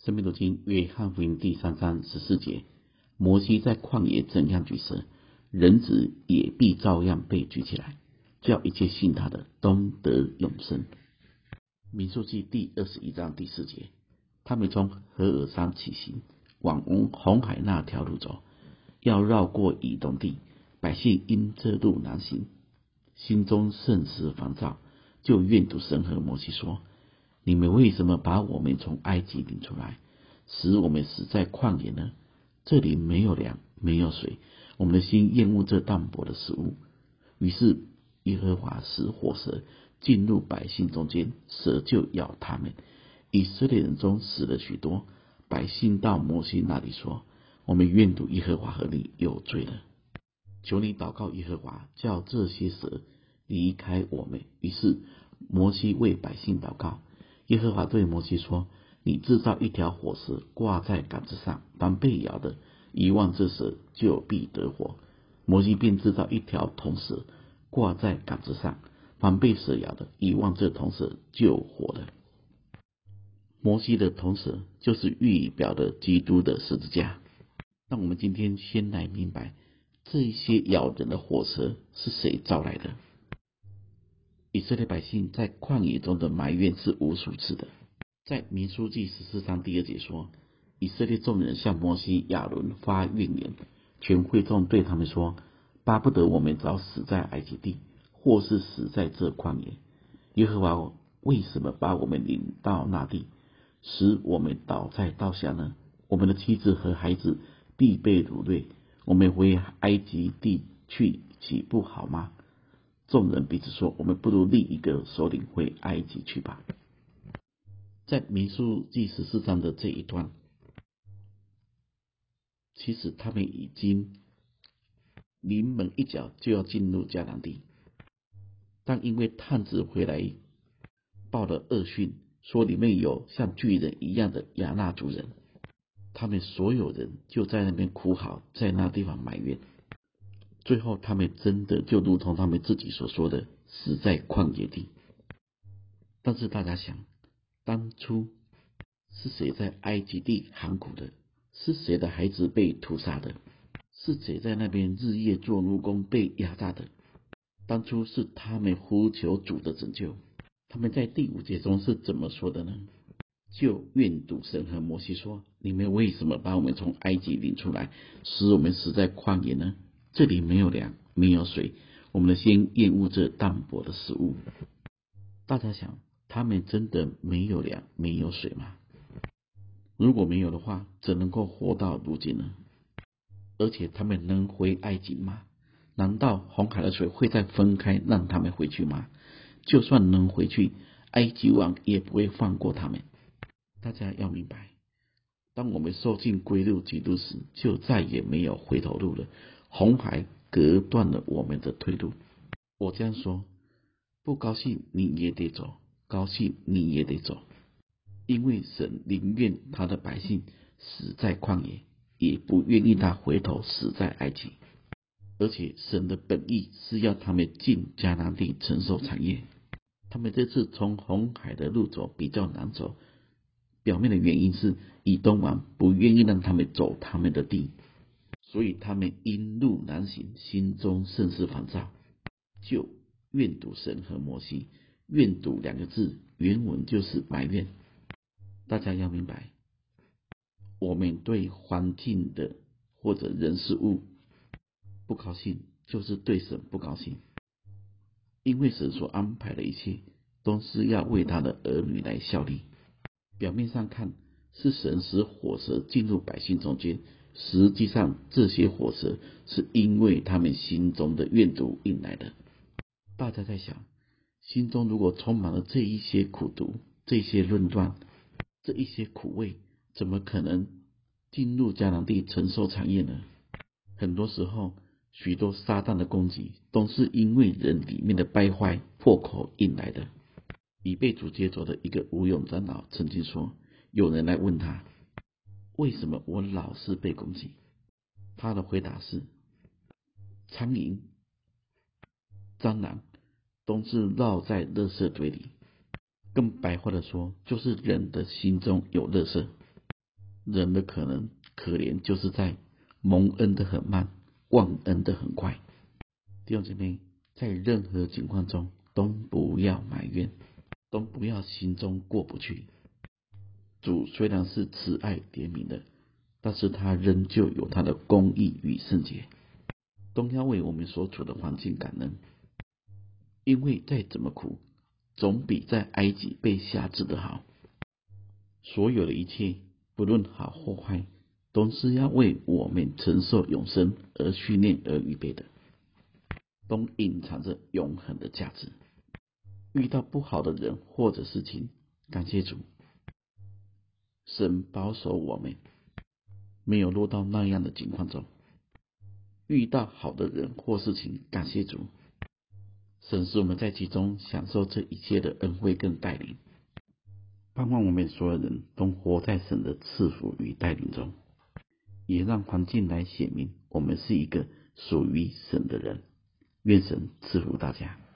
申命读经约翰福音第3章14节，摩西在旷野怎样举蛇，人子也必照样被举起来，叫一切信他的都得永生。民数记第21章第4节，他们从何珥山起行，往红海那条路走，要绕过以东地，百姓因这路难行，心中甚是烦躁，就怨毒神和摩西说：你们为什么把我们从埃及领出来，使我们死在旷野呢？这里没有粮，没有水，我们的心厌恶这淡薄的食物。于是耶和华使火蛇进入百姓中间，蛇就咬他们。以色列人中死了许多。百姓到摩西那里说：我们怨毒耶和华和你有罪了，求你祷告耶和华，叫这些蛇离开我们。于是摩西为百姓祷告。耶和华对摩西说：你制造一条火蛇挂在杆子上，凡被咬的一望这蛇就必得活。摩西便制造一条铜蛇挂在杆子上，凡被蛇咬的一望这铜蛇就活了。摩西的铜蛇就是预表的基督的十字架。那我们今天先来明白，这些咬人的火蛇是谁造来的？以色列百姓在旷野中的埋怨是无数次的。在民数记14章第2节说，以色列众人向摩西亚伦发怨言，全会众对他们说：巴不得我们早死在埃及地，或是死在这旷野。耶和华为什么把我们领到那地，使我们倒在刀下呢？我们的妻子和孩子必被掳掠，我们回埃及地去岂不好吗？众人彼此说：我们不如立一个首领回埃及去吧。在民数记14章的这一段，其实他们已经临门一脚就要进入迦南地，但因为探子回来报了恶讯，说里面有像巨人一样的亚纳族人，他们所有人就在那边哭嚎，在那地方埋怨。最后他们真的就如同他们自己所说的，死在旷野地。但是大家想，当初是谁在埃及地喊苦的？是谁的孩子被屠杀的？是谁在那边日夜做奴工被压榨的？当初是他们呼求主的拯救。他们在第5节中是怎么说的呢？就怨毒神和摩西说：你们为什么把我们从埃及领出来，使我们死在旷野呢？这里没有粮，没有水，我们的心厌恶这淡薄的食物。大家想，他们真的没有粮，没有水吗？如果没有的话，怎能够活到如今呢？而且他们能回埃及吗？难道红海的水会再分开让他们回去吗？就算能回去，埃及王也不会放过他们。大家要明白，当我们受尽归入基督时，就再也没有回头路了。红海隔断了我们的退路。我这样说，不高兴你也得走，高兴你也得走，因为神宁愿他的百姓死在旷野，也不愿意他回头死在埃及。而且神的本意是要他们进迦南地承受产业。他们这次从红海的路走比较难走，表面的原因是以东王不愿意让他们走他们的地，所以他们因路难行，心中甚是烦躁，就怨毒神和摩西。怨毒2个字原文就是埋怨。大家要明白，我们对环境的或者人事物不高兴，就是对神不高兴。因为神所安排的一切都是要为他的儿女来效力。表面上看是神使火蛇进入百姓中间，实际上这些火蛇是因为他们心中的怨毒引来的。大家在想，心中如果充满了这一些苦毒，这些论断，这一些苦味，怎么可能进入迦南地承受产业呢？很多时候，许多撒旦的攻击都是因为人里面的败坏破口引来的。已被主接走的一个无勇长老曾经说，有人来问他，为什么我老是被攻击？他的回答是，苍蝇、蟑螂都是绕在垃圾堆里。更白话的说，就是人的心中有垃圾。 人的可怜就是在蒙恩的很慢，忘恩的很快。弟兄姊妹，在任何情况中都不要埋怨，都不要心中过不去。主虽然是慈爱怜悯的，但是他仍旧有他的公义与圣洁。都要为我们所处的环境感恩，因为再怎么苦，总比在埃及被辖制的好。所有的一切，不论好或坏，都是要为我们承受永生而训练而预备的，都隐藏着永恒的价值。遇到不好的人或者事情，感谢主，神保守我们没有落到那样的情况中。遇到好的人或事情，感谢主，神使我们在其中享受这一切的恩惠跟带领。盼望我们所有人都活在神的赐福与带领中，也让环境来显明我们是一个属于神的人。愿神赐福大家。